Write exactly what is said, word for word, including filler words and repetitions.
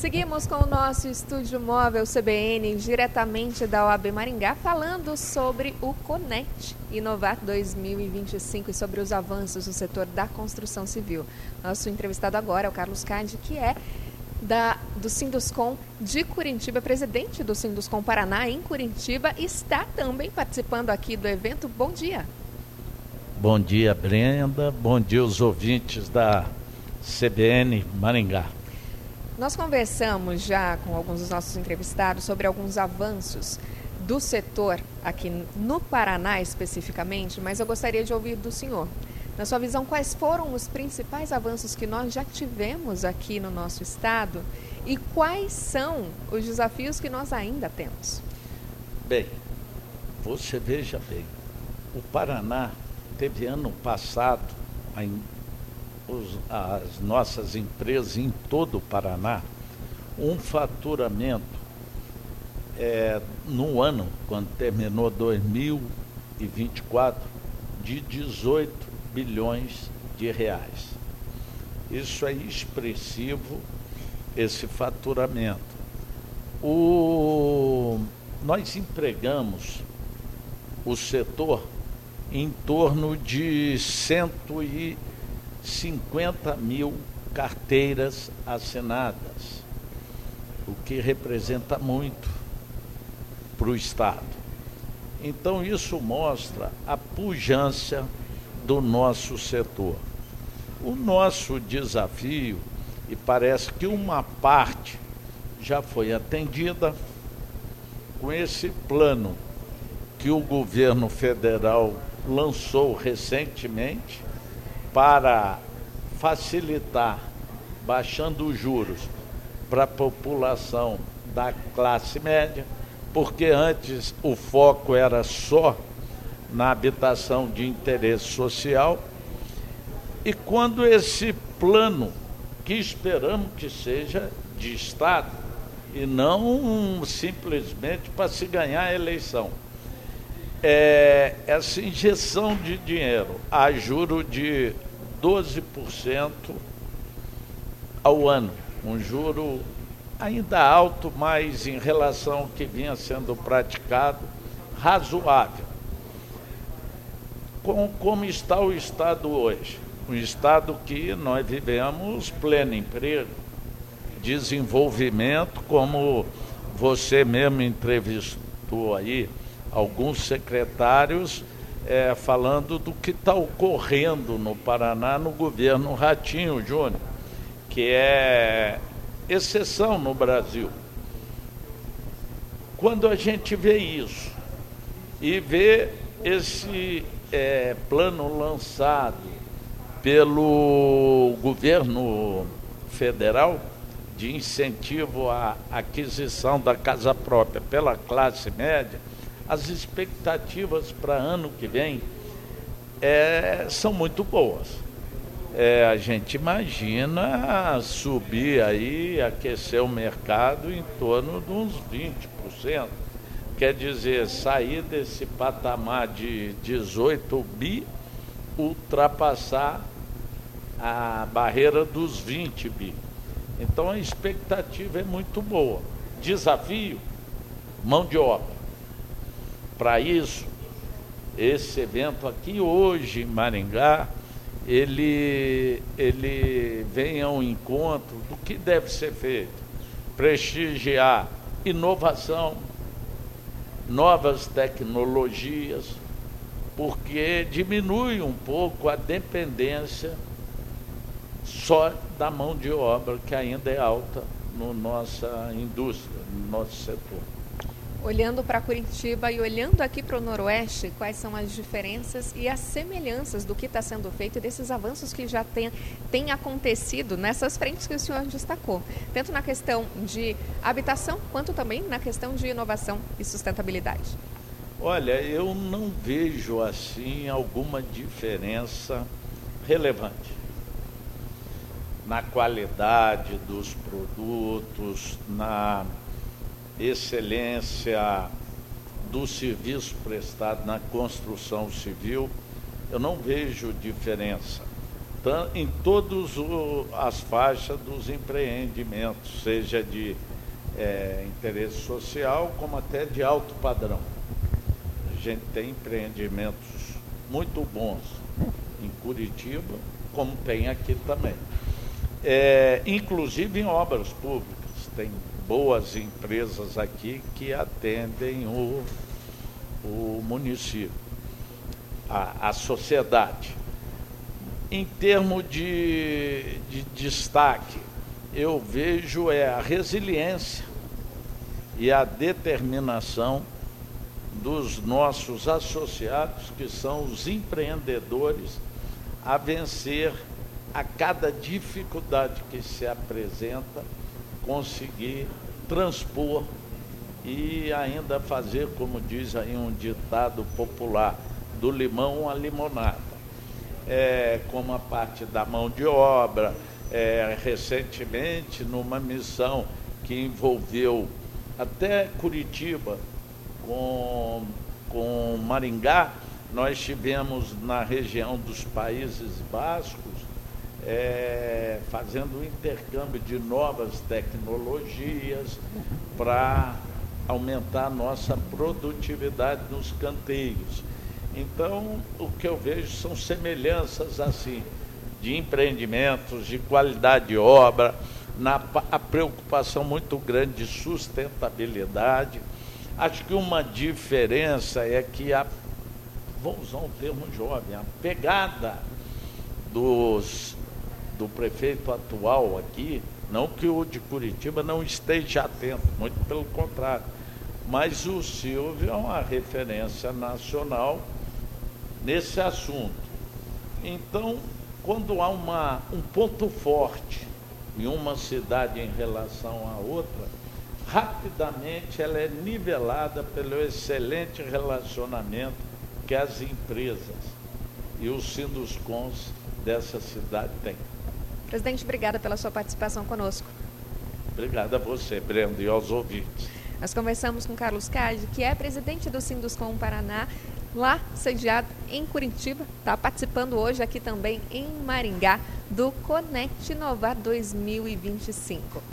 Seguimos com o nosso estúdio móvel C B N, diretamente da O A B Maringá, falando sobre o Conect Inovar dois mil e vinte e cinco e sobre os avanços no setor da construção civil. Nosso entrevistado agora é o Carlos Cade, que é da, do Sinduscon de Curitiba, presidente do Sinduscon Paraná em Curitiba, está também participando aqui do evento. Bom dia. Bom dia, Brenda. Bom dia, os ouvintes da C B N Maringá. Nós conversamos já com alguns dos nossos entrevistados sobre alguns avanços do setor aqui no Paraná especificamente, mas eu gostaria de ouvir do senhor. Na sua visão, quais foram os principais avanços que nós já tivemos aqui no nosso estado e quais são os desafios que nós ainda temos? Bem, você veja bem, o Paraná teve ano passado, os, as nossas empresas em todo o Paraná, um faturamento é, no ano, quando terminou dois mil e vinte e quatro, de dezoito bilhões de reais. Isso é expressivo, esse faturamento. O, nós empregamos o setor em torno de cento e cinquenta mil carteiras assinadas, o que representa muito para o Estado. Então isso mostra a pujança do nosso setor. O nosso desafio, e parece que uma parte já foi atendida, com esse plano que o governo federal lançou recentemente para facilitar, baixando os juros para a população da classe média, porque antes o foco era só na habitação de interesse social, e quando esse plano, que esperamos que seja de Estado, e não simplesmente para se ganhar a eleição, É, essa injeção de dinheiro a juro de doze por cento ao ano, um juro ainda alto, mas em relação ao que vinha sendo praticado, razoável. Com, como está o Estado hoje? Um Estado que nós vivemos pleno emprego, desenvolvimento, como você mesmo entrevistou aí, alguns secretários é, falando do que está ocorrendo no Paraná no governo Ratinho Júnior, que é exceção no Brasil. Quando a gente vê isso e vê esse é, plano lançado pelo governo federal de incentivo à aquisição da casa própria pela classe média, as expectativas para ano que vem é, são muito boas. É, a gente imagina subir aí, aquecer o mercado em torno de uns vinte por cento. Quer dizer, sair desse patamar de dezoito bi, ultrapassar a barreira dos vinte bi. Então a expectativa é muito boa. Desafio, mão de obra. Para isso, esse evento aqui hoje em Maringá, ele, ele vem ao encontro do que deve ser feito. Prestigiar inovação, novas tecnologias, porque diminui um pouco a dependência só da mão de obra, que ainda é alta na nossa indústria, no nosso setor. Olhando para Curitiba e olhando aqui para o Noroeste, quais são as diferenças e as semelhanças do que está sendo feito e desses avanços que já tem, tem acontecido nessas frentes que o senhor destacou, tanto na questão de habitação, quanto também na questão de inovação e sustentabilidade? Olha, eu não vejo assim alguma diferença relevante na qualidade dos produtos, na excelência do serviço prestado na construção civil. Eu não vejo diferença. em todas as faixas dos empreendimentos, seja de é, interesse social, como até de alto padrão. A gente tem empreendimentos muito bons em Curitiba, como tem aqui também. É, inclusive em obras públicas, tem boas empresas aqui que atendem o, o município, a, a sociedade. Em termos de, de destaque, eu vejo é a resiliência e a determinação dos nossos associados, que são os empreendedores, a vencer a cada dificuldade que se apresenta, conseguir transpor e ainda fazer, como diz aí um ditado popular, do limão à limonada. É, como a parte da mão de obra, é, recentemente numa missão que envolveu até Curitiba com, com Maringá, nós tivemos na região dos Países Bascos é, fazendo um intercâmbio de novas tecnologias para aumentar a nossa produtividade nos canteiros. Então, o que eu vejo são semelhanças assim, de empreendimentos, de qualidade de obra, na, a preocupação muito grande de sustentabilidade. Acho que uma diferença é que, a, vou usar um termo jovem, a pegada dos, do prefeito atual aqui, não que o de Curitiba não esteja atento, muito pelo contrário, mas o Silvio é uma referência nacional nesse assunto. Então, quando há uma, um ponto forte em uma cidade em relação à outra, rapidamente ela é nivelada pelo excelente relacionamento que as empresas e os sinduscons dessa cidade têm. Presidente, obrigada pela sua participação conosco. Obrigado a você, Brenda, e aos ouvintes. Nós conversamos com Carlos Cade, que é presidente do Sinduscon Paraná, lá sediado em Curitiba, está participando hoje aqui também em Maringá do Conect Inovar dois mil e vinte e cinco.